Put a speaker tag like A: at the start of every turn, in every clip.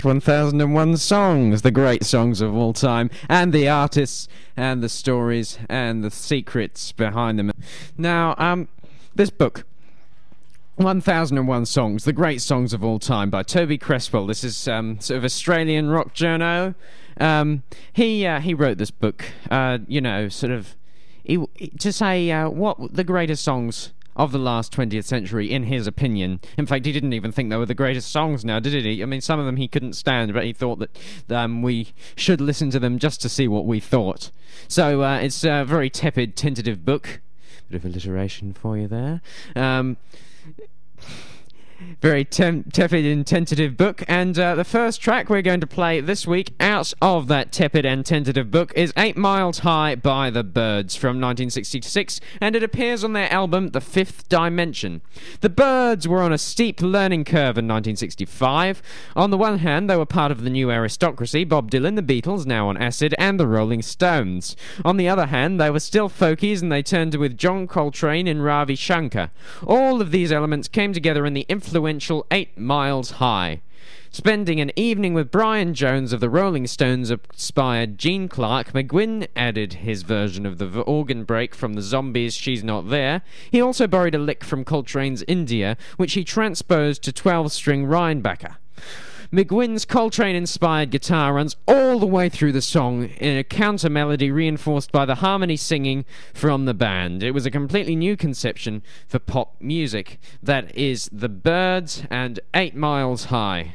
A: 1001 Songs, the great songs of all time, and the artists, and the stories, and the secrets behind them. Now, this book, 1001 Songs, the great songs of all time, by Toby Creswell. This is sort of Australian rock journo. He wrote this book, to say what the greatest songs of the last 20th century, in his opinion. In fact, he didn't even think they were the greatest songs now, did he? I mean, some of them he couldn't stand, but he thought that we should listen to them just to see what we thought. So it's a very tepid, tentative book. Bit of alliteration for you there. Very tepid and tentative book, and the first track we're going to play this week out of that tepid and tentative book is 8 Miles High by The Byrds from 1966, and it appears on their album The Fifth Dimension. The Byrds were on a steep learning curve in 1965. On the one hand, they were part of the new aristocracy, Bob Dylan, the Beatles, now on acid, and the Rolling Stones. On the other hand, they were still folkies, and they turned to with John Coltrane and Ravi Shankar. All of these elements came together in the influential 8 Miles High. Spending an evening with Brian Jones of the Rolling Stones inspired Gene Clark, McGuinn added his version of the organ break from the Zombies' She's Not There. He also borrowed a lick from Coltrane's India, which he transposed to 12-string Rickenbacker. McGuinn's Coltrane-inspired guitar runs all the way through the song in a counter-melody reinforced by the harmony singing from the band. It was a completely new conception for pop music. That is The Byrds and 8 Miles High.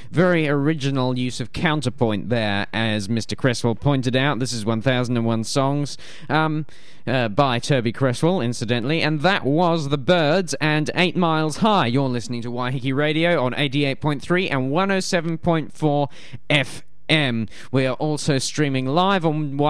A: Very original use of counterpoint there, as Mr. Cresswell pointed out. This is 1001 Songs by Toby Cresswell, incidentally, and that was The Byrds and 8 Miles High. You're listening to Waiheke Radio on 88.3 and 107.4 FM. We are also streaming live on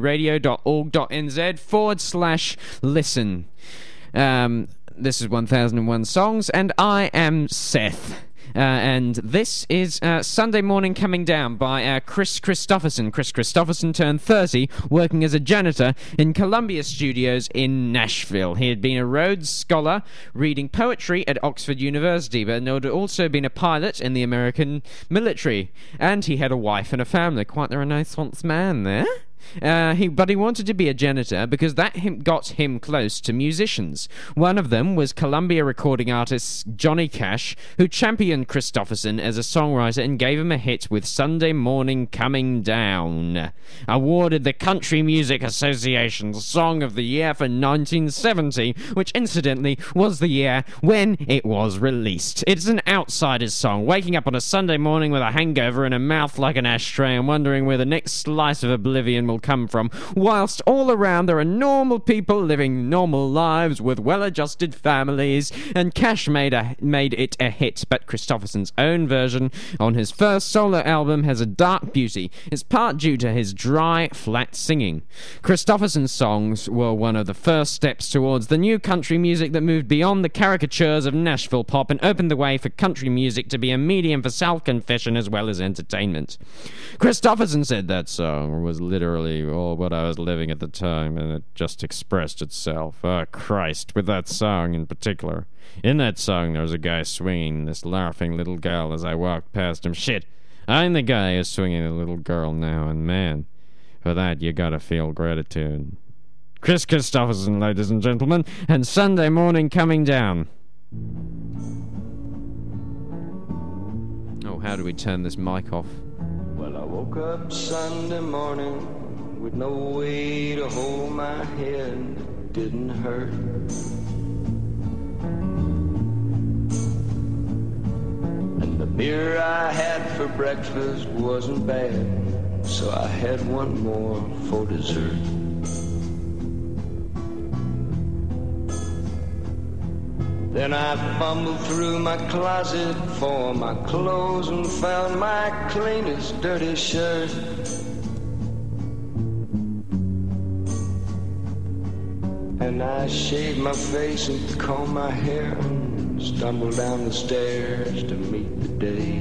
A: waihekeradio.org.nz/listen. This is 1001 Songs, and I am Seth. And this is Sunday Morning Coming Down by Chris Christopherson. Chris Christopherson turned 30 working as a janitor in Columbia Studios in Nashville. He had been a Rhodes Scholar reading poetry at Oxford University, but had also been a pilot in the American military. And he had a wife and a family. Quite the Renaissance man there. But he wanted to be a janitor because that got him close to musicians. One of them was Columbia recording artist Johnny Cash, who championed Christopherson as a songwriter and gave him a hit with Sunday Morning Coming Down, awarded the Country Music Association's Song of the Year for 1970, which incidentally was the year when it was released. It's an outsider's song, waking up on a Sunday morning with a hangover and a mouth like an ashtray and wondering where the next slice of oblivion will come from, whilst all around there are normal people living normal lives with well-adjusted families, and Cash made it a hit, but Christopherson's own version on his first solo album has a dark beauty. It's part due to his dry, flat singing. Christopherson's songs were one of the first steps towards the new country music that moved beyond the caricatures of Nashville pop and opened the way for country music to be a medium for self-confession as well as entertainment. Christopherson said that song was literally all what I was living at the time, and it just expressed itself. Oh, Christ, with that song in particular. In that song, there was a guy swinging this laughing little girl as I walked past him. Shit, I'm the guy who's swinging a little girl now, and man, for that you gotta feel gratitude. Chris Christopherson, ladies and gentlemen, and Sunday Morning Coming Down. Oh, how do we turn this mic off?
B: Well, I woke up Sunday morning with no way to hold my head. It didn't hurt. And the beer I had for breakfast wasn't bad, so I had one more for dessert. Then I fumbled through my closet for my clothes and found my cleanest dirty shirt. And I shaved my face and combed my hair and stumbled down the stairs to meet the day.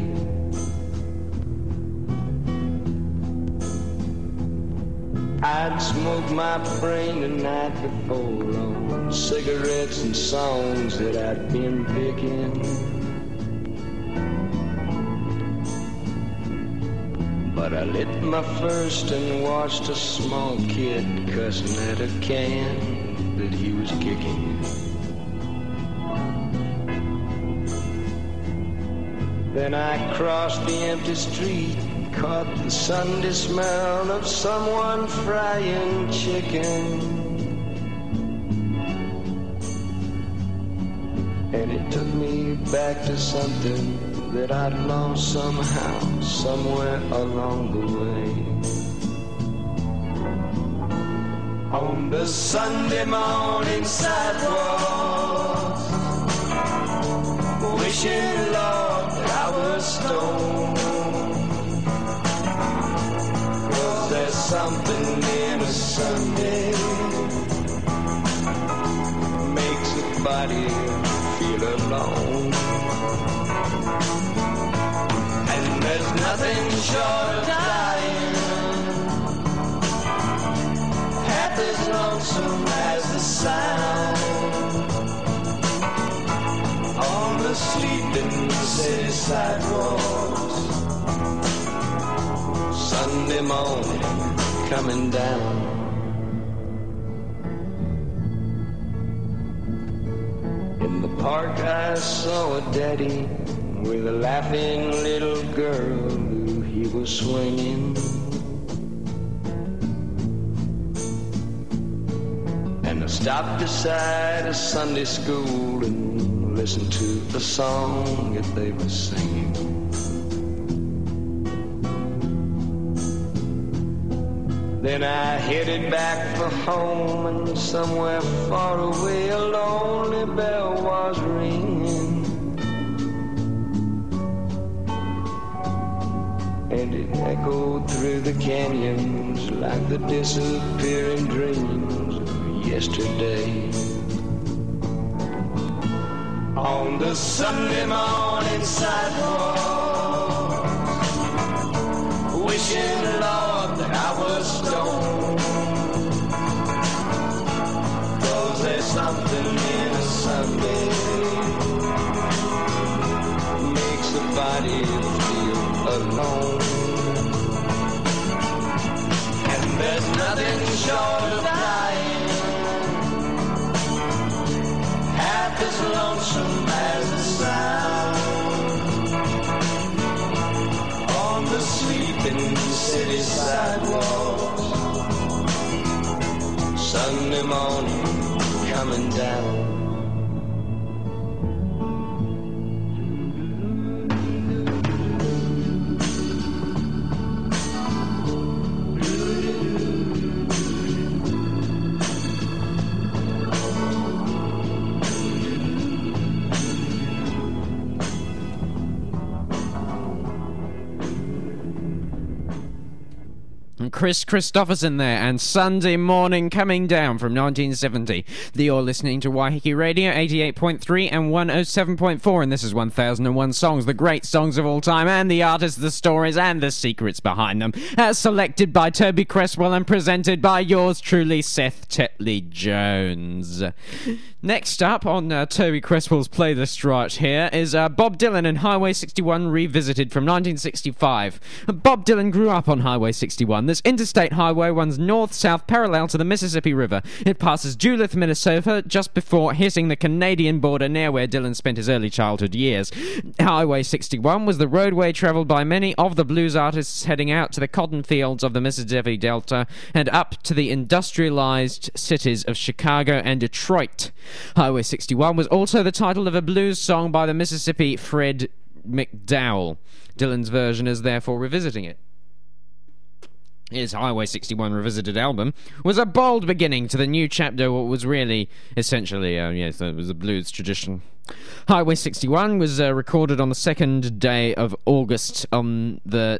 B: I'd smoked my brain the night before on cigarettes and songs that I'd been picking. But I lit my first and watched a small kid cussing at a can that he was kicking. Then I crossed the empty street, caught the Sunday smell of someone frying chicken. And it took me back to something that I'd lost somehow, somewhere along the way. On the Sunday morning sidewalk, wishing, Lord, that I was stoned. 'Cause there's something in a Sunday makes a body feel alone. And there's nothing short of dying half as lonesome as the sound on the sleeping city sidewalks. Sunday morning coming down. In the park I saw a daddy with a laughing little girl who he was swinging. And I stopped beside a Sunday school and listened to the song that they were singing. Then I headed back for home, and somewhere far away a lonely bell was ringing. And it echoed through the canyons like the disappearing dreams of yesterday. On the Sunday morning sidewalk, wishing, Lord, that I was stoned. 'Cause there's something in a Sunday makes the body feel alone. And there's nothing short of dying half as lonesome as the sound on the sleeping city sidewalks. Sunday morning coming down.
A: Chris Christopherson there, and Sunday Morning Coming Down from 1970. You're listening to Waiheke Radio 88.3 and 107.4, and this is 1001 Songs, the great songs of all time, and the artists, the stories, and the secrets behind them, as selected by Toby Cresswell and presented by yours truly, Seth Tetley Jones. Next up on Toby Cresswell's playlist right here is Bob Dylan and Highway 61 Revisited from 1965. Bob Dylan grew up on Highway 61. This interstate highway runs north-south parallel to the Mississippi River. It passes Duluth, Minnesota, just before hitting the Canadian border near where Dylan spent his early childhood years. Highway 61 was the roadway travelled by many of the blues artists heading out to the cotton fields of the Mississippi Delta and up to the industrialized cities of Chicago and Detroit. Highway 61 was also the title of a blues song by the Mississippi Fred McDowell. Dylan's version is therefore revisiting it. His Highway 61 Revisited album was a bold beginning to the new chapter, what was really, essentially, it was a blues tradition. Highway 61 was recorded on the 2nd day of August on the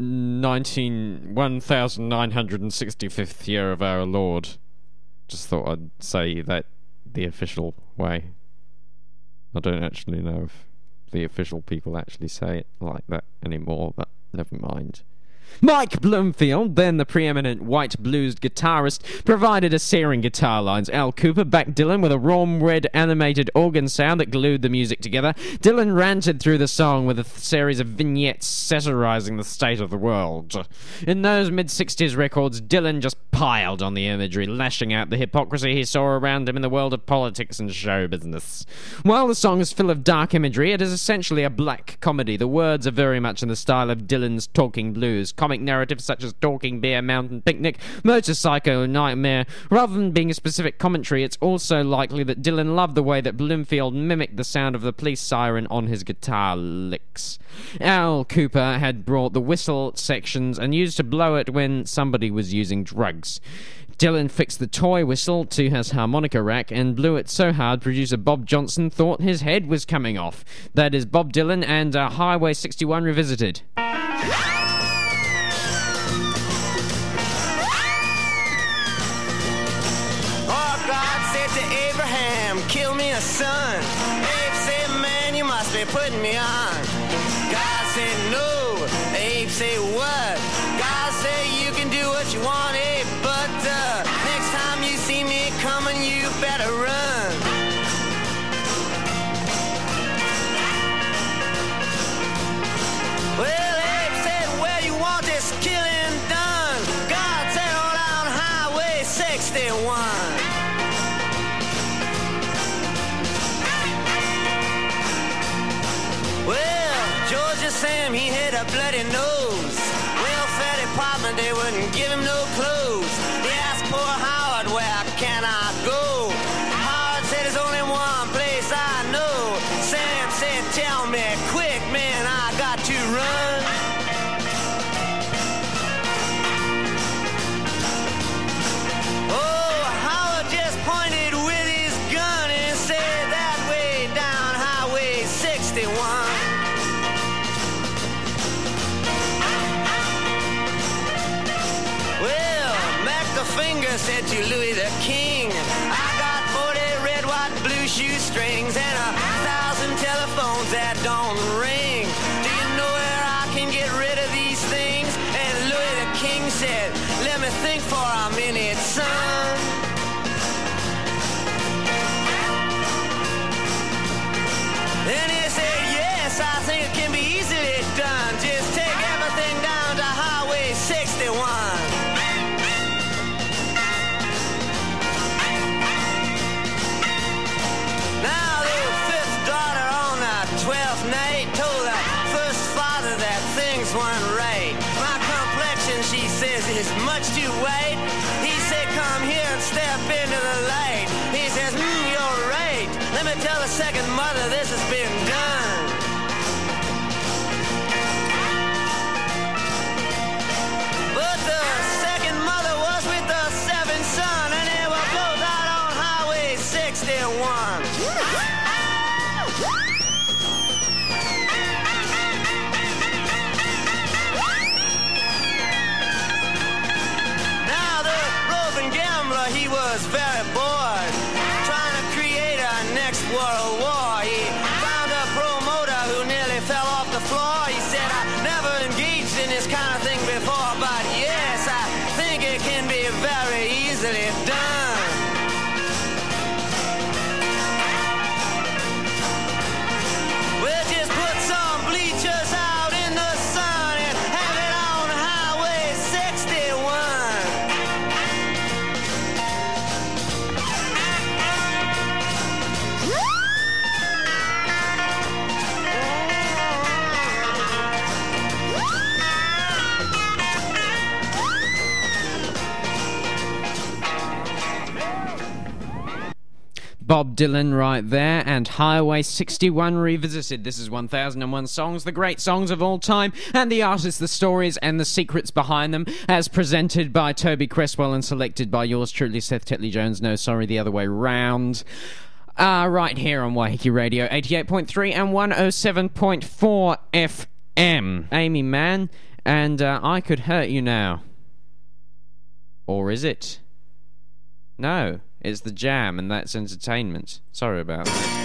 A: 1965th year of our Lord. Just thought I'd say that the official way. I don't actually know if the official people actually say it like that anymore, but never mind. Mike Bloomfield, then the preeminent white blues guitarist, provided a searing guitar lines. Al Cooper backed Dylan with a warm red animated organ sound that glued the music together. Dylan ranted through the song with a series of vignettes satirizing the state of the world. In those mid-60s records, Dylan just piled on the imagery, lashing out the hypocrisy he saw around him in the world of politics and show business. While the song is full of dark imagery, it is essentially a black comedy. The words are very much in the style of Dylan's talking blues. Comic narratives such as Talking Bear, Mountain Picnic, Motorcycle, Nightmare. Rather than being a specific commentary, it's also likely that Dylan loved the way that Bloomfield mimicked the sound of the police siren on his guitar licks. Al Cooper had brought the whistle sections and used to blow it when somebody was using drugs. Dylan fixed the toy whistle to his harmonica rack and blew it so hard producer Bob Johnson thought his head was coming off. That is Bob Dylan and Highway 61 Revisited.
C: Kill me a son. Abe said, man, you must be putting me on. God said, no. Abe said, what? God said, you can do what you want, Abe, but next time you see me coming, you better run. Well, Abe said, where you want this killing done? God said, on down Highway 61. Well, Georgia Sam, he had a bloody nose. Welfare department, they wouldn't give him no clothes. They asked poor Howard, where can I go? Howard said, there's only one place I know. Sam said, tell me quick, man, I got to run. 61. Well, Mac the Finger said to Louis the King, I got 40 red, white, blue shoestrings and 1,000 telephones that don't ring. Do you know where I can get rid of these things? And Louis the King said, let me think for a minute, son. Then he said, yes, I think it can be easily done. Just take everything down to Highway 61. Now the fifth daughter on the 12th night told the first father that things weren't right. My complexion, she says, is much too white. He said, come here and step into the light. He says, you're right. Let me tell the second mother this has been done. But the second mother was with the seventh son, and they were both out on Highway 61. Now the roving gambler, he was very bored, trying to create a next world war. He found a promoter who nearly fell off the floor. He said, I never engaged in this kind of thing before, but yes, I think it can be very easily done. We'll just put some bleachers out in the sun and have it on Highway 61.
A: Bob Dylan right there, and Highway 61 revisited. This is 1001 Songs, the great songs of all time, and the artists, the stories, and the secrets behind them, as presented by Toby Cresswell and selected by yours truly, Seth Tetley-Jones. No, sorry, the other way round. Right here on Waiheke Radio, 88.3 and 107.4 FM. Amy Mann, and I Could Hurt You Now. Or is it? No. It's The Jam, and that's entertainment. Sorry about that.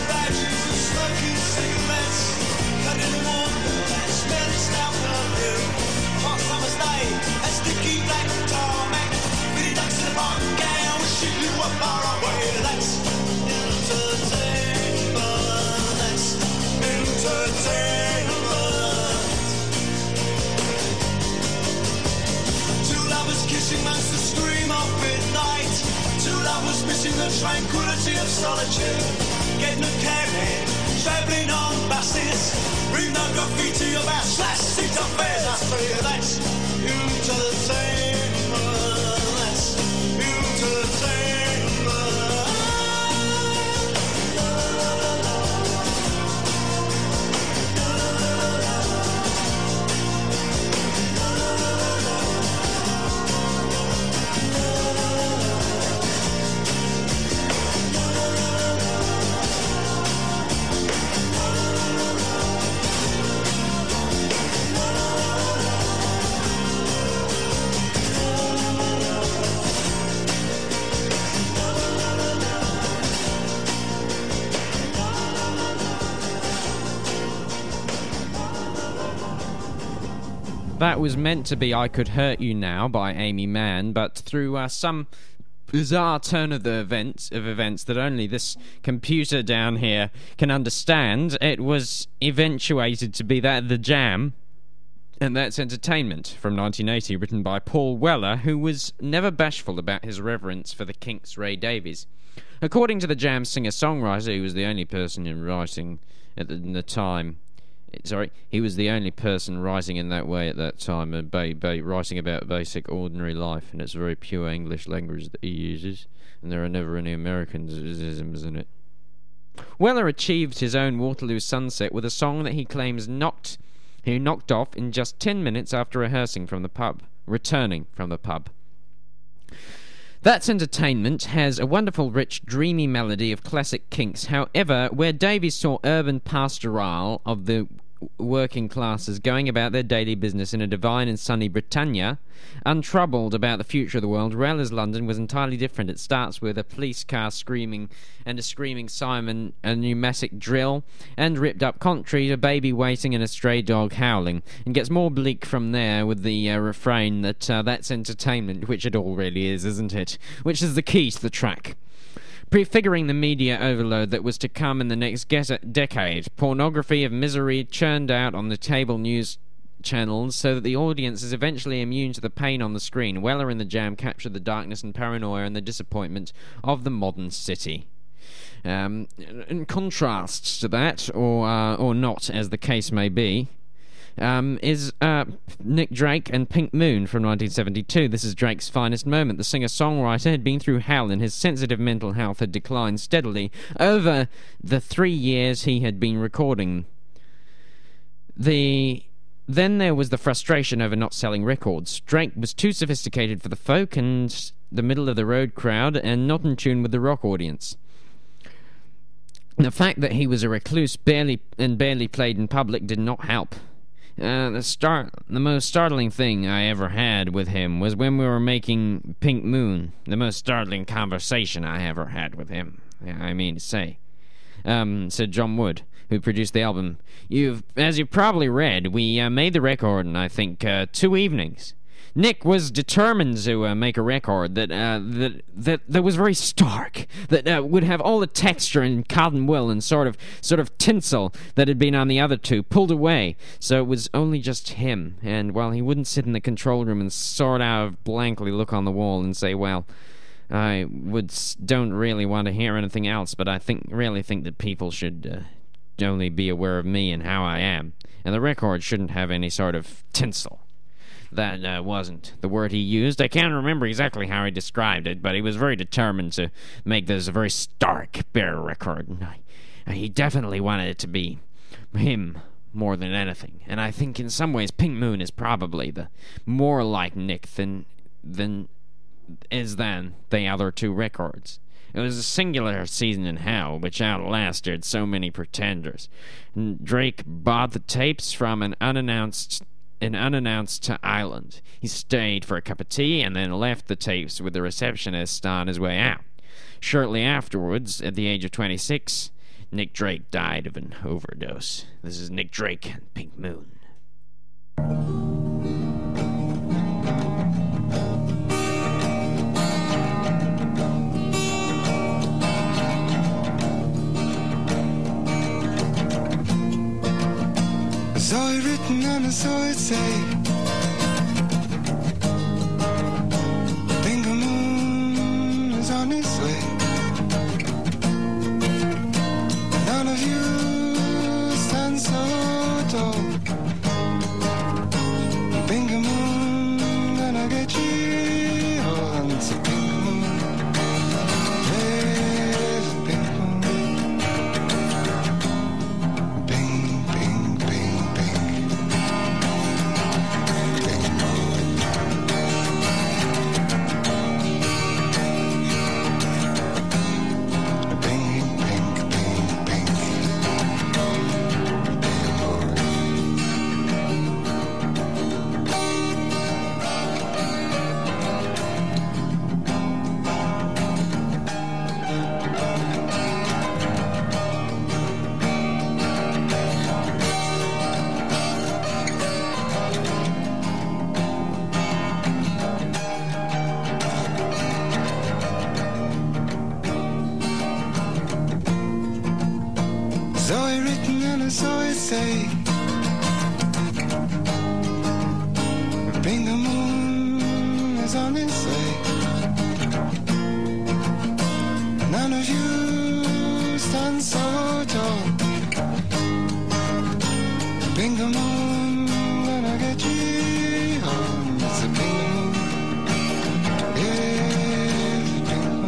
D: Smoking cigarettes, cutting the water, smelling stout perfume. of solitude, getting a cabman, travelling on buses. Bring the coffee to your mouth, slash, six up fares. I say that's you to the same, that's you to the same.
A: That was meant to be I Could Hurt You Now by Amy Mann, but through some bizarre turn of events that only this computer down here can understand, it was eventuated to be that The Jam, and That's Entertainment, from 1980, written by Paul Weller, who was never bashful about his reverence for the Kinks' Ray Davies. According to the Jam singer-songwriter, he was the only person in writing at the time. Sorry, he was the only person writing in that way at that time, writing about basic, ordinary life, and it's very pure English language that he uses, and there are never any Americanisms in it. Weller achieved his own Waterloo Sunset with a song that he claims he knocked off in just 10 minutes after returning from the pub. That's Entertainment has a wonderful, rich, dreamy melody of classic Kinks. However, where Davies saw urban pastoral of the working classes going about their daily business in a divine and sunny Britannia, untroubled about the future of the world, Reller's London was entirely different. It starts with a police car screaming and a screaming Simon, a pneumatic drill, and ripped up concrete, a baby waiting and a stray dog howling, and gets more bleak from there with the refrain that that's entertainment, which it all really is, isn't it? Which is the key to the track. Prefiguring the media overload that was to come in the next decade, pornography of misery churned out on the cable news channels so that the audience is eventually immune to the pain on the screen. Weller and the Jam captured the darkness and paranoia and the disappointment of the modern city. In contrast to that, or not, as the case may be, is Nick Drake and Pink Moon from 1972. This is Drake's finest moment. The singer-songwriter had been through hell, and his sensitive mental health had declined steadily over the 3 years he had been recording. Then there was the frustration over not selling records. Drake was too sophisticated for the folk and the middle-of-the-road crowd, and not in tune with the rock audience. The fact that he was a recluse barely played in public did not help. The most startling thing I ever had with him was when we were making Pink Moon. The most startling conversation I ever had with him, I mean to say. Said John Wood, who produced the album. As you've probably read, we made the record in, I think, 2 evenings. Nick was determined to make a record that was very stark, that would have all the texture and cotton wool and sort of tinsel that had been on the other two pulled away. So it was only just him, and while he wouldn't sit in the control room and sort of blankly look on the wall and say, well, I don't really want to hear anything else, but I really think that people should only be aware of me and how I am, and the record shouldn't have any sort of tinsel. That wasn't the word he used. I can't remember exactly how he described it, but he was very determined to make this a very stark, bare record. And he definitely wanted it to be him more than anything. And I think in some ways Pink Moon is probably the more like Nick than the other two records. It was a singular season in hell which outlasted so many pretenders. And Drake bought the tapes from an unannounced island. He stayed for a cup of tea and then left the tapes with the receptionist on his way out. Shortly afterwards, at the age of 26, Nick Drake died of an overdose. This is Nick Drake and Pink Moon.
E: I saw it written and I saw it say, Pink Moon is on its way. Zoe written and a Zoe say. Bring the moon is on its way. None of you stand so tall. Bring the moon when I get you home. It's a bring the moon. Yeah, bring the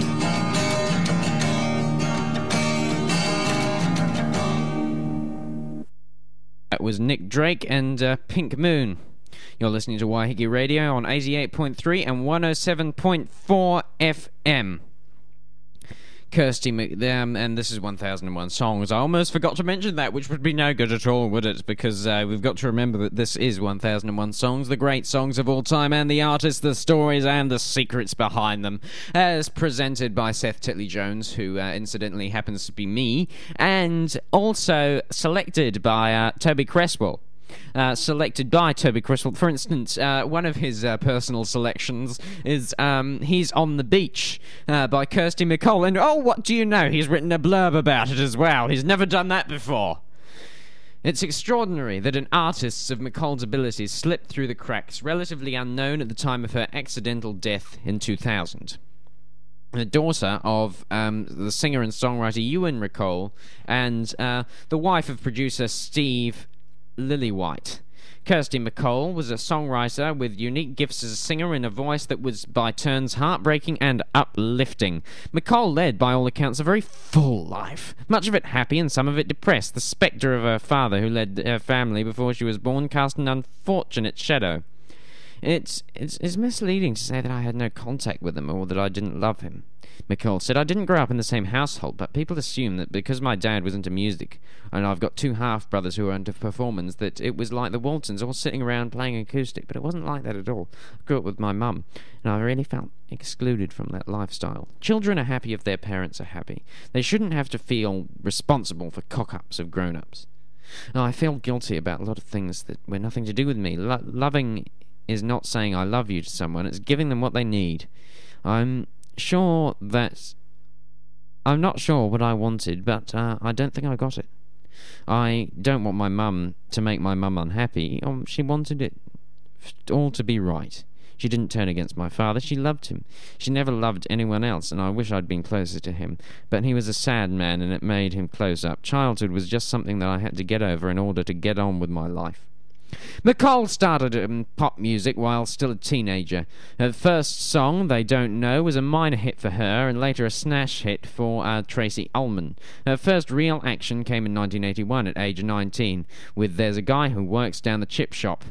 E: moon.
A: That was Nick Drake and Pink Moon. You're listening to Waiheke Radio on 88.3 and 107.4 FM. Kirsty and this is 1001 Songs. I almost forgot to mention that, which would be no good at all, would it? Because we've got to remember that this is 1001 Songs, the great songs of all time, and the artists, the stories, and the secrets behind them, as presented by Seth Titley-Jones, who incidentally happens to be me, and also selected by Toby Cresswell. Selected by Toby Cresswell. For instance, one of his personal selections is He's on the Beach by Kirsty MacColl. And oh, what do you know? He's written a blurb about it as well. He's never done that before. It's extraordinary that an artist of MacColl's abilities slipped through the cracks, relatively unknown at the time of her accidental death in 2000. The daughter of the singer and songwriter Ewan MacColl and the wife of producer Steve Lillywhite. Kirsty MacColl was a songwriter with unique gifts as a singer in a voice that was by turns heartbreaking and uplifting. MacColl led, by all accounts, a very full life, much of it happy and some of it depressed. The spectre of her father, who led her family before she was born, cast an unfortunate shadow. It's misleading to say that I had no contact with him or that I didn't love him. MacColl said, I didn't grow up in the same household, but people assume that because my dad was into music, and I've got two half-brothers who are into performance, that it was like the Waltons, all sitting around playing acoustic, but it wasn't like that at all. I grew up with my mum, and I really felt excluded from that lifestyle. Children are happy if their parents are happy. They shouldn't have to feel responsible for cock-ups of grown-ups. Now, I feel guilty about a lot of things that were nothing to do with me. Loving is not saying I love you to someone, it's giving them what they need. I'm not sure what I wanted, but I don't think I got it. I don't want my mum to make my mum unhappy. She wanted it all to be right. She didn't turn against my father. She loved him. She never loved anyone else, and I wish I'd been closer to him. But he was a sad man, and it made him close up. Childhood was just something that I had to get over in order to get on with my life. MacColl started in pop music while still a teenager. Her first song, They Don't Know, was a minor hit for her and later a smash hit for Tracy Ullman. Her first real action came in 1981 at age 19 with There's a Guy Who Works Down the Chip Shop.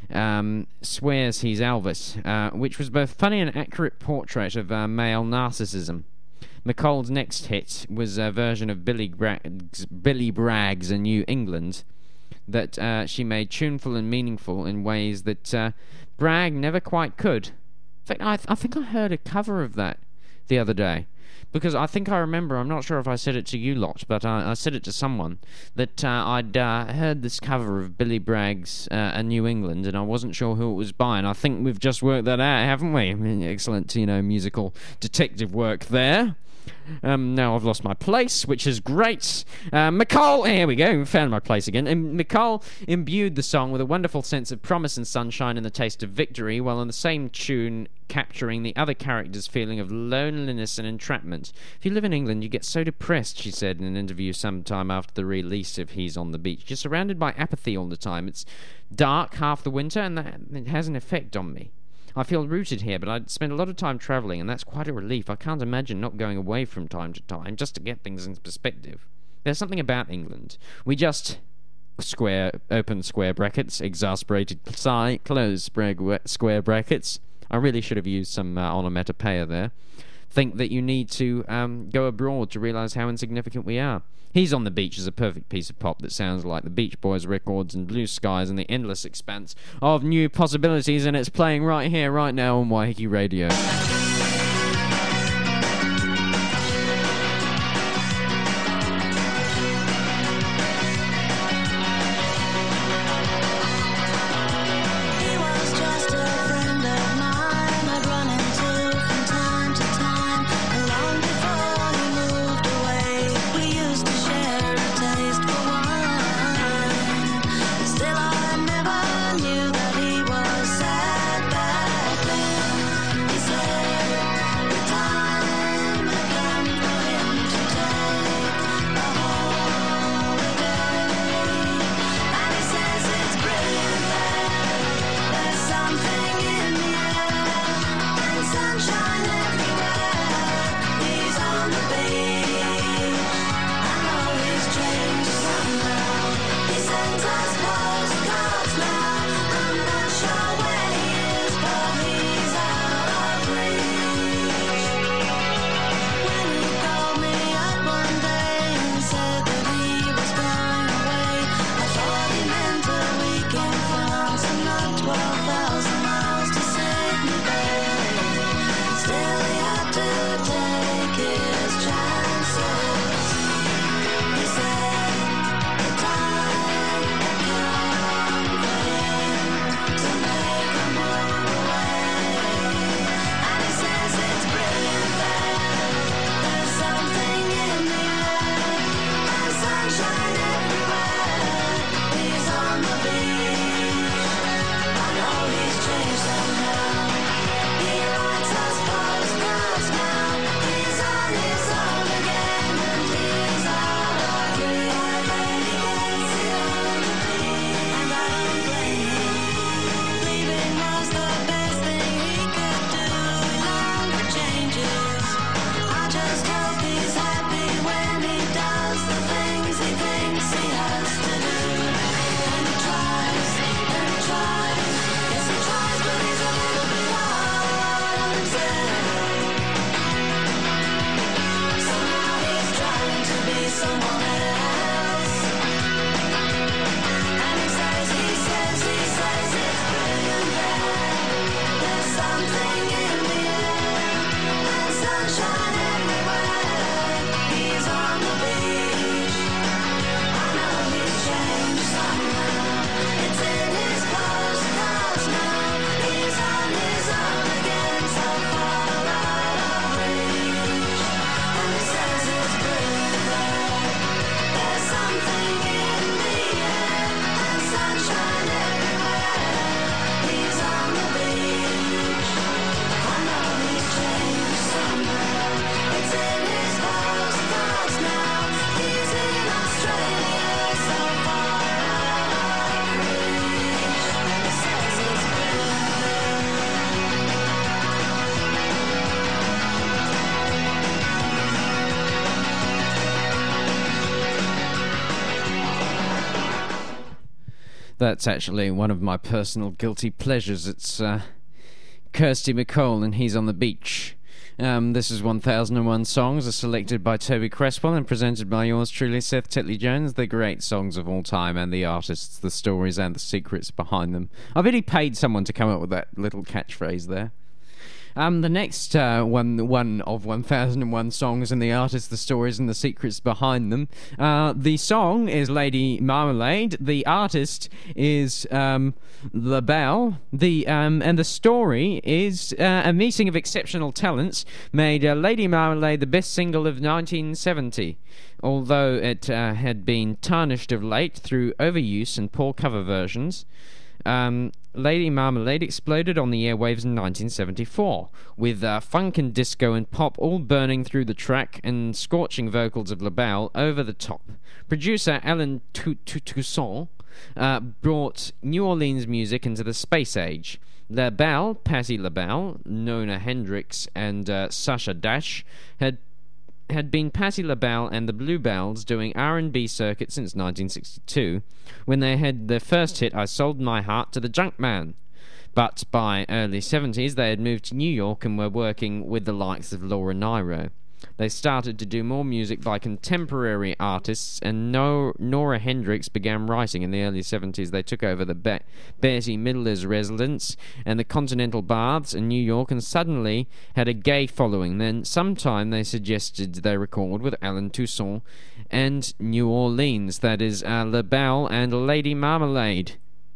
A: Swears he's Elvis, which was both funny and accurate portrait of male narcissism. MacColl's next hit was a version of Billy Bragg's A New England that she made tuneful and meaningful in ways that Bragg never quite could. In fact, I think I heard a cover of that the other day, because I think I remember, I'm not sure if I said it to you lot, but I said it to someone, that I'd heard this cover of Billy Bragg's A New England, and I wasn't sure who it was by, and I think we've just worked that out, haven't we? I mean, excellent, musical detective work there. Now I've lost my place, which is great. MacColl, here we go, found my place again. And MacColl imbued the song with a wonderful sense of promise and sunshine and the taste of victory, while on the same tune capturing the other character's feeling of loneliness and entrapment. If you live in England, you get so depressed, she said in an interview sometime after the release of He's on the Beach. You're surrounded by apathy all the time. It's dark half the winter, and it has an effect on me. I feel rooted here, but I spend a lot of time travelling, and that's quite a relief. I can't imagine not going away from time to time, just to get things in perspective. There's something about England. We just... open square brackets, exasperated sigh, close square brackets. I really should have used some onomatopoeia there. Think that you need to go abroad to realise how insignificant we are. He's on the Beach is a perfect piece of pop that sounds like the Beach Boys records and blue skies and the endless expanse of new possibilities, and it's playing right here, right now on Waiheke Radio.
F: Long before he moved away, we used to share a
A: That's actually one of my personal guilty pleasures. It's Kirsty MacColl and He's on the Beach. This is 1001 Songs, are selected by Toby Cresswell and presented by yours truly, Seth Titley-Jones. The great songs of all time, and the artists, the stories, and the secrets behind them. I bet he paid someone to come up with that little catchphrase there. The next one of 1001 Songs, and the artists, the stories, and the secrets behind them. The song is Lady Marmalade. The artist is LaBelle. And the story is a meeting of exceptional talents made Lady Marmalade the best single of 1970. Although it had been tarnished of late through overuse and poor cover versions. Lady Marmalade exploded on the airwaves in 1974, with funk and disco and pop all burning through the track and scorching vocals of LaBelle over the top. Producer Alan Toussaint brought New Orleans music into the space age. LaBelle, Patti LaBelle, Nona Hendrix, and Sasha Dash had been Patti LaBelle and the Bluebells doing R&B circuit since 1962, when they had their first hit, I Sold My Heart to the Junkman. But by early 70s, they had moved to New York and were working with the likes of Laura Nyro. They started to do more music by contemporary artists, and Nora Hendrix began writing in the early 70s. They took over the Bette Midler's residence and the Continental Baths in New York, and suddenly had a gay following. Then sometime they suggested they record with Alan Toussaint and New Orleans, that is LaBelle and Lady Marmalade.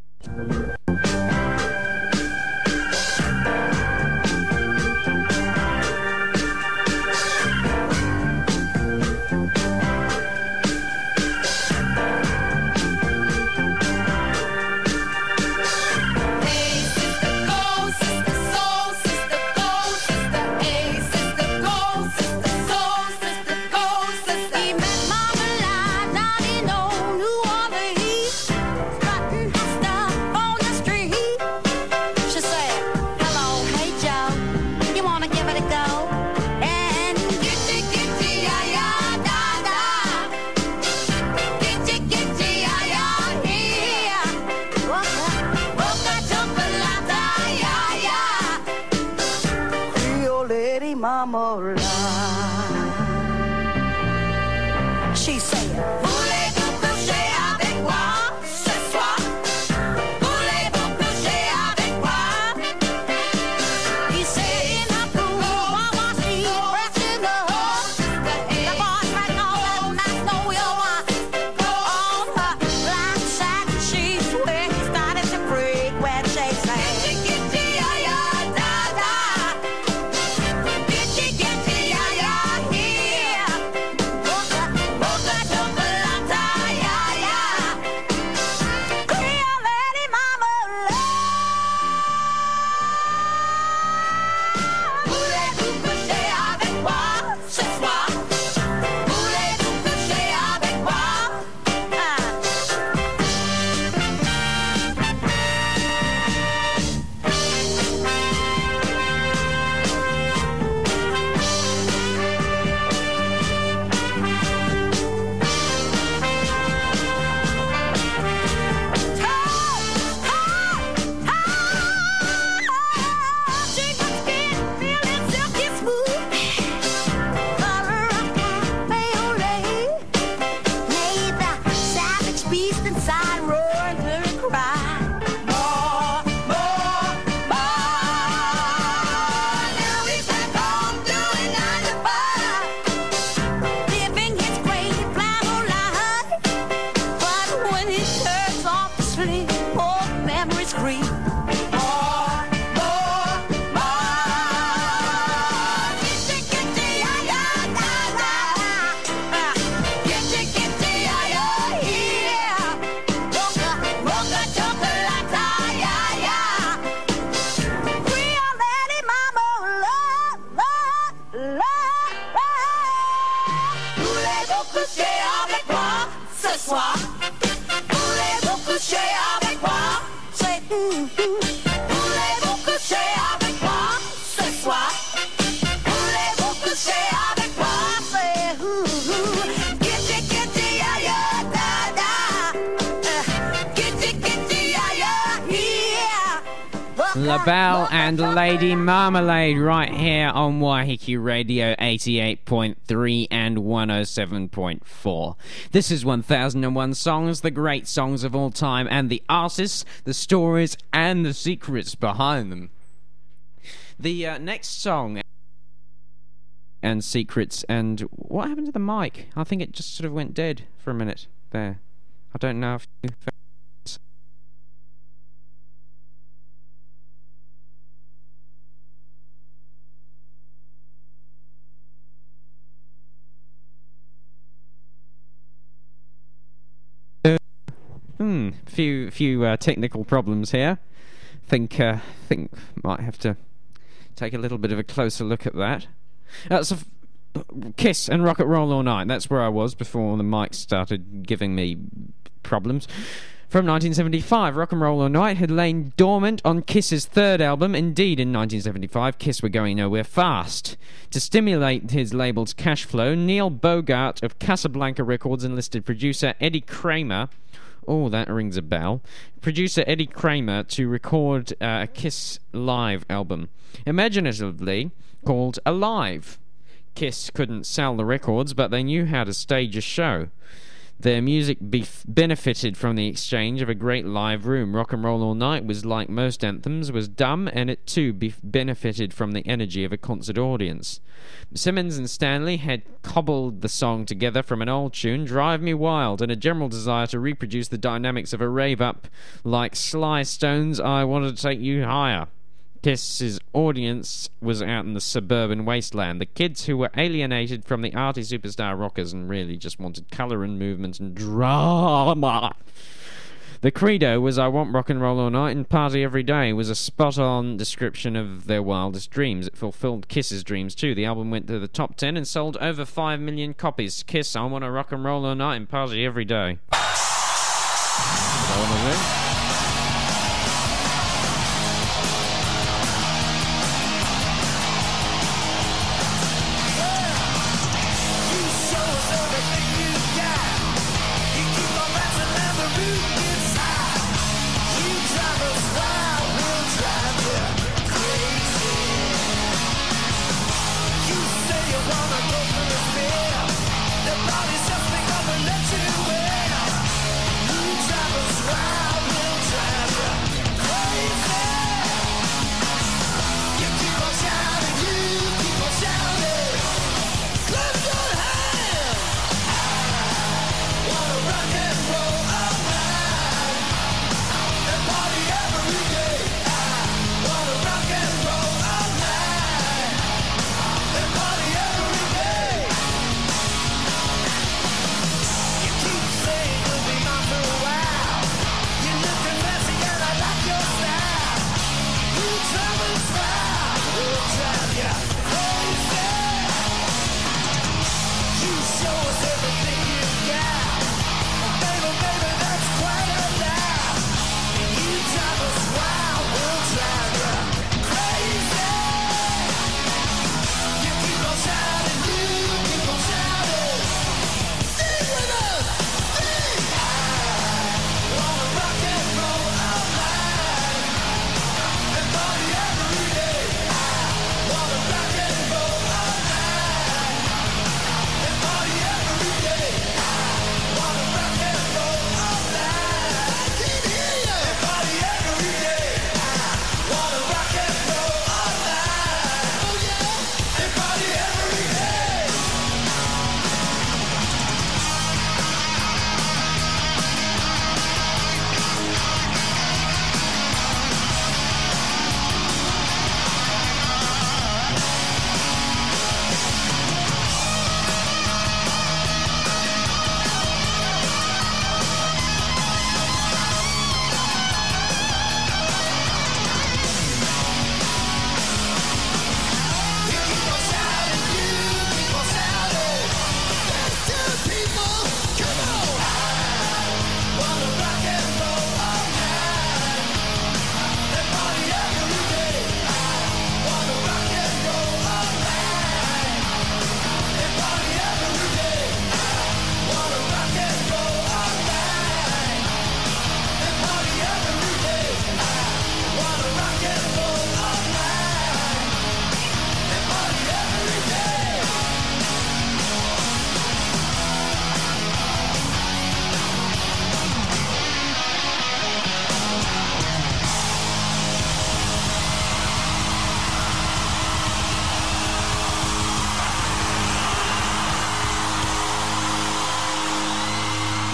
F: She said, voulez-vous coucher avec moi ce soir? Voulez-vous coucher avec moi? He said in the pool, while she pressing the hook, the boys right on that know you want on her black satin sheets where he started to break when she said, Gitty, ya, da, da. Gitty, ya, ya, here. Boca, chocolata, ya, ya. Creole lady marmalade. Voulez-vous coucher avec moi ce soir? Voulez-vous coucher avec moi? She got skin feeling silky smooth. Color of Bayonne made the savage beast inside roar until it cried. More, more, more. Now he's back home doing 9 to 5, living his great flannel life. But when he turns off to sleep, old memories creep. More, more, more. Gitty, gitty, ya, ya, da, da. Gitty, gitty, ya, ya, here. Mocha, mocha, chocolata, ya, ya. Creole lady marmalade, la, la. Voulez-vous coucher avec moi ce soir? Voulez-vous coucher avec moi? Say, Voulez-vous coucher avec moi ce soir? Voulez-vous coucher avec moi? Say, Gitty, gitty, ya, ya, da, da. Gitty, gitty,
A: LaBelle and Lady Marmalade right here on Waiheke Radio 88.3 and 107.4. This is 1001 Songs, the great songs of all time, and the artists, the stories, and the secrets behind them. The next song and secrets, and what happened to the mic? I think it just sort of went dead for a minute there. I don't know if you... Few technical problems here. Think might have to take a little bit of a closer look at that. So Kiss and Rock and Roll All Night. That's where I was before the mic started giving me problems. From 1975, Rock and Roll All Night had lain dormant on Kiss's third album. Indeed, in 1975, Kiss were going nowhere fast. To stimulate his label's cash flow, Neil Bogart of Casablanca Records enlisted producer Eddie Kramer. Oh, that rings a bell. Producer Eddie Kramer to record a Kiss live album, imaginatively called Alive. Kiss couldn't sell the records, but they knew how to stage a show. Their music benefited from the exchange of a great live room. Rock and Roll All Night was, like most anthems, was dumb, and it too benefited from the energy of a concert audience. Simmons and Stanley had cobbled the song together from an old tune, Drive Me Wild, and a general desire to reproduce the dynamics of a rave-up like Sly Stone's I Want to Take You Higher. Kiss's audience was out in the suburban wasteland, the kids who were alienated from the arty superstar rockers and really just wanted colour and movement and drama. The credo was I want rock and roll all night and party every day. It was a spot-on description of their wildest dreams. It fulfilled Kiss's dreams too. The album went to the top 10 and sold over 5 million copies. Kiss, I want to rock and roll all night and party every day.
F: Nobody's just gonna let you in. You drive us wild.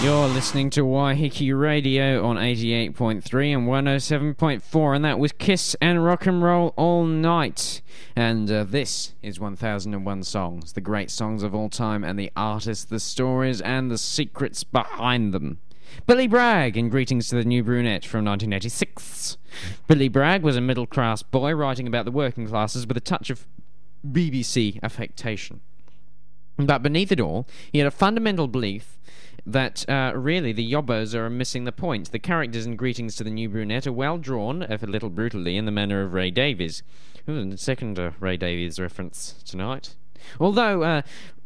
A: You're listening to Waiheke Radio on 88.3 and 107.4, and that was Kiss and Rock and Roll All Night. And this is 1001 Songs, the great songs of all time, and the artists, the stories, and the secrets behind them. Billy Bragg in Greetings to the New Brunette from 1986. Billy Bragg was a middle-class boy writing about the working classes with a touch of BBC affectation. But beneath it all, he had a fundamental belief that really the yobbos are missing the point. The characters in Greetings to the New Brunette are well drawn, if a little brutally, in the manner of Ray Davies. Ooh, the second Ray Davies reference tonight. Although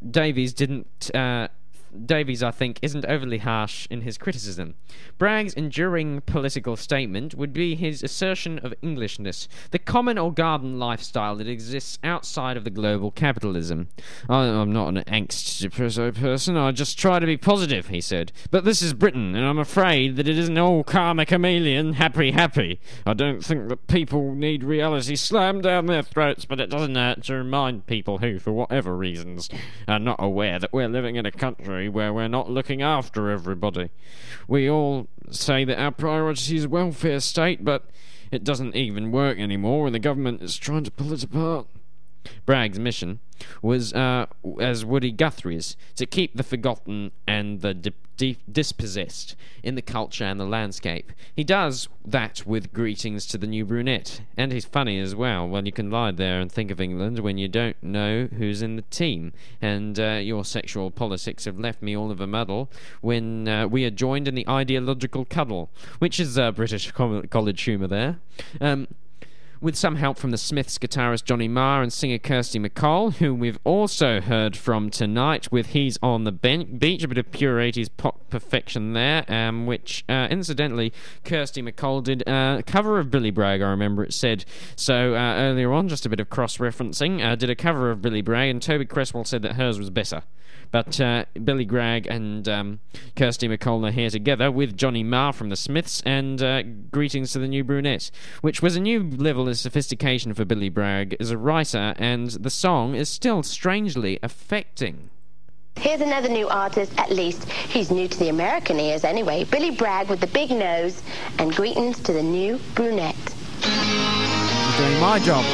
A: Davies, I think, isn't overly harsh in his criticism. Bragg's enduring political statement would be his assertion of Englishness, the common or garden lifestyle that exists outside of the global capitalism. I'm not an angst person, I just try to be positive, he said. But this is Britain, and I'm afraid that it isn't all karma chameleon, happy. I don't think that people need reality slammed down their throats, but it doesn't hurt to remind people who, for whatever reasons, are not aware that we're living in a country where we're not looking after everybody. We all say that our priority is welfare state, but it doesn't even work anymore, and the government is trying to pull it apart. Bragg's mission was, as Woody Guthrie's, to keep the forgotten and the dispossessed in the culture and the landscape. He does that with Greetings to the New Brunette, and he's funny as well. Well, you can lie there and think of England when you don't know who's in the team, and your sexual politics have left me all of a muddle when we are joined in the ideological cuddle, which is British college humour there. With some help from the Smiths guitarist Johnny Marr and singer Kirsty MacColl, whom we've also heard from tonight with He's on the Beach, a bit of pure 80s pop perfection there, which, incidentally, Kirsty MacColl did a cover of Billy Bragg, I remember it said. So, earlier on, just a bit of cross-referencing, did a cover of Billy Bragg, and Toby Cresswell said that hers was better. But Billy Bragg and Kirsty MacColl are here together with Johnny Marr from the Smiths and Greetings to the New Brunette, which was a new level of sophistication for Billy Bragg as a writer, and the song is still strangely affecting.
G: Here's another new artist, at least he's new to the American ears anyway. Billy Bragg with the big nose and Greetings to the New Brunette.
A: I'm doing my job.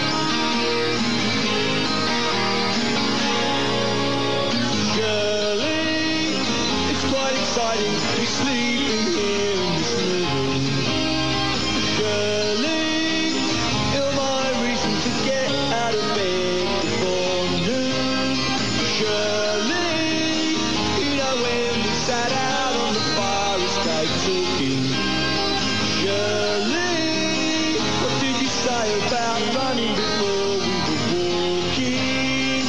D: Exciting to be sleeping here in this living. Shirley, you're my reason to get out of bed before noon. Shirley, you know when we sat out on the fire escape talking. Shirley, what did you say about running before we were walking?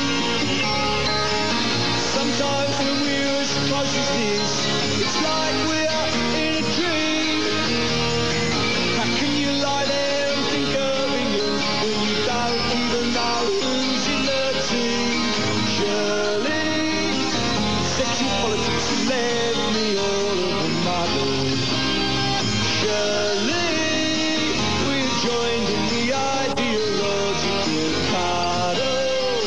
D: Sometimes when we're as close as this, it's like we're in a dream. How can you lie there and think of England when you don't even know who's in the team? Shirley, sexy politics has left me all of a muddle. Shirley, we're joined in the ideological cuddle.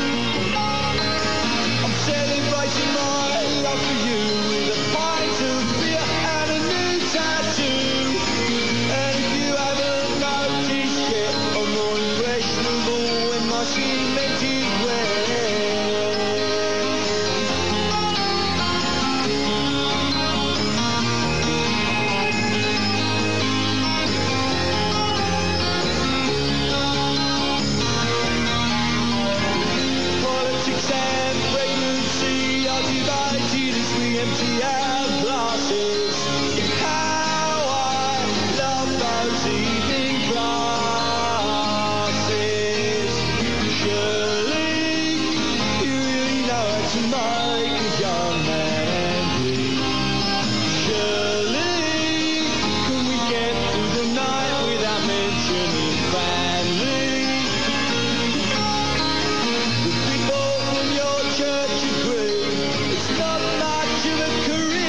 D: I'm celebrating my love for you with a pint of beer and a new tattoo. And if you haven't noticed yet, I'm more impressionable when my cement is wet. Politics and pregnancy are divided as we empty our glasses. How I love those evening classes. Shirley, you really know how to make a young man angry. Shirley, can we get through the night without mentioning family? The people from your church agree it's not much of a career.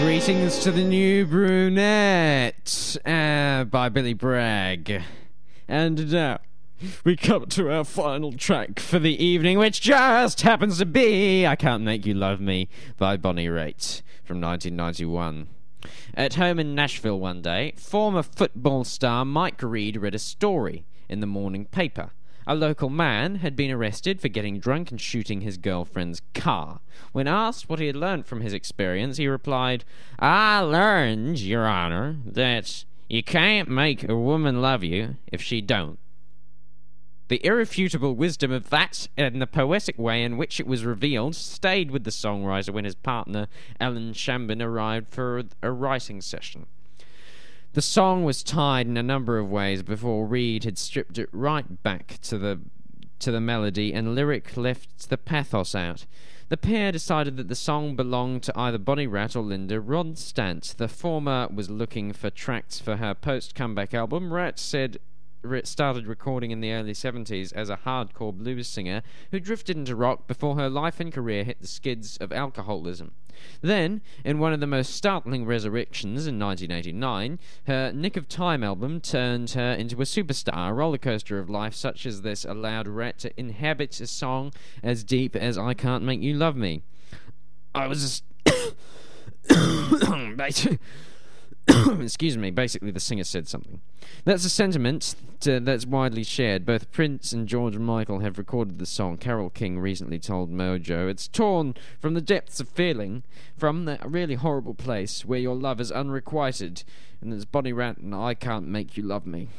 A: Greetings to the New Brunette by Billy Bragg. And now we come to our final track for the evening, which just happens to be I Can't Make You Love Me by Bonnie Raitt from 1991. At home in Nashville one day, former football star Mike Reed read a story in the morning paper. A local man had been arrested for getting drunk and shooting his girlfriend's car. When asked what he had learned from his experience, he replied, "I learned, Your Honor, that you can't make a woman love you if she don't." The irrefutable wisdom of that and the poetic way in which it was revealed stayed with the songwriter when his partner, Ellen Shambin, arrived for a writing session. The song was tied in a number of ways before Reed had stripped it right back to the melody and lyric left the pathos out. The pair decided that the song belonged to either Bonnie Raitt or Linda Ronstadt. The former was looking for tracks for her post-comeback album. Raitt started recording in the early 70s as a hardcore blues singer who drifted into rock before her life and career hit the skids of alcoholism. Then, in one of the most startling resurrections in 1989, her Nick of Time album turned her into a superstar. A rollercoaster of life such as this allowed Raitt to inhabit a song as deep as I Can't Make You Love Me. I was excuse me, basically the singer said something. That's a sentiment that's widely shared. Both Prince and George Michael have recorded the song. Carole King recently told Mojo, "It's torn from the depths of feeling, from that really horrible place where your love is unrequited, and there's Bonnie Raitt and I Can't Make You Love Me."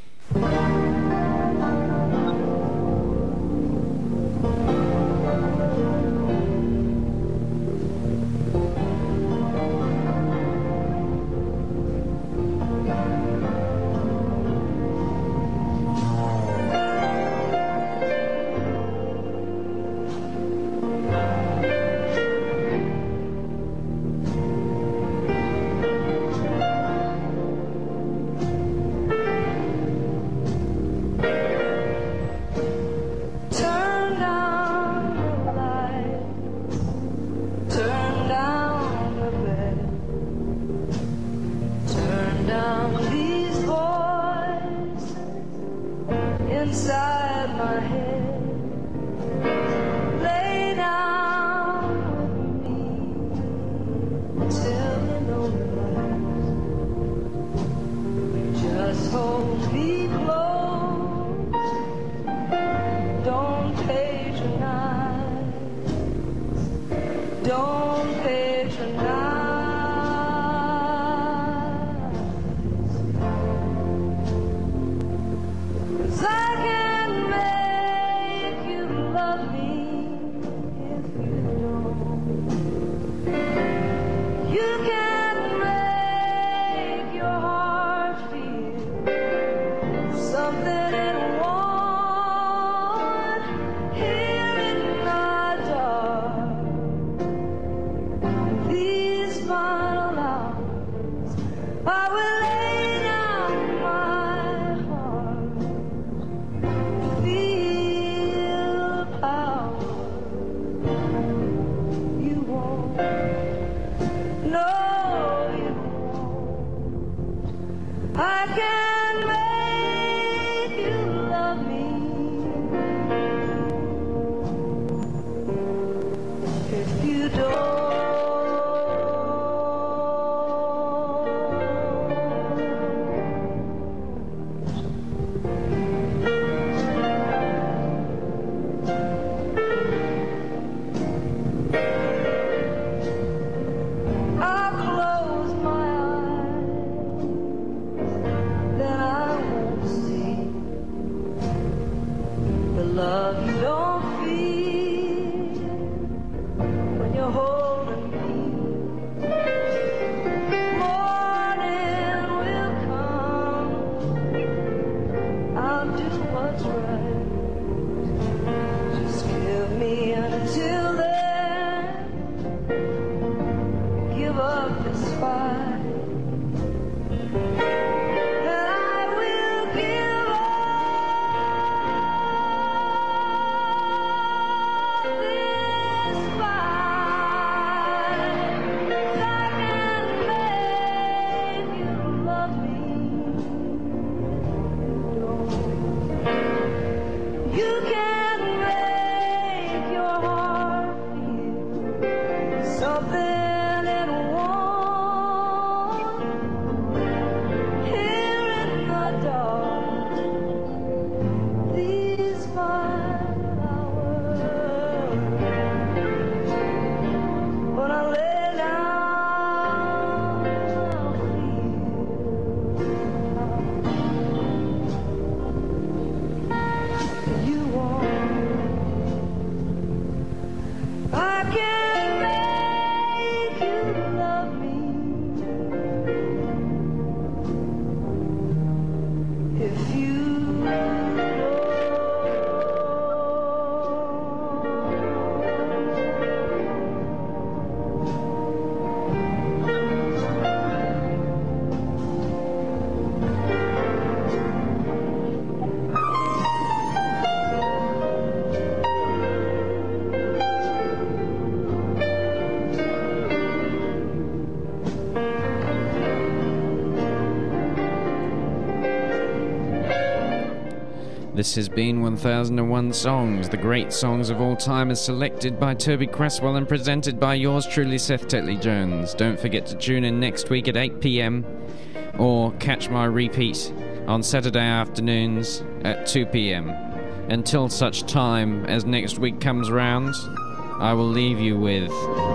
A: This has been 1001 Songs, the great songs of all time, as selected by Toby Cresswell and presented by yours truly, Seth Tetley-Jones. Don't forget to tune in next week at 8 p.m. or catch my repeat on Saturday afternoons at 2 p.m. Until such time as next week comes round, I will leave you with...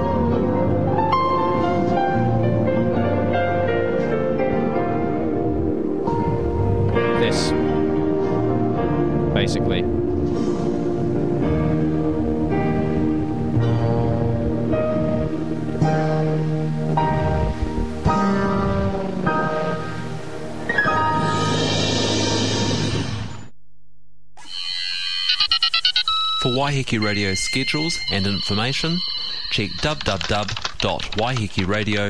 A: this. Basically.
H: For Waiheke Radio schedules and information, check www.waihekeradio.org.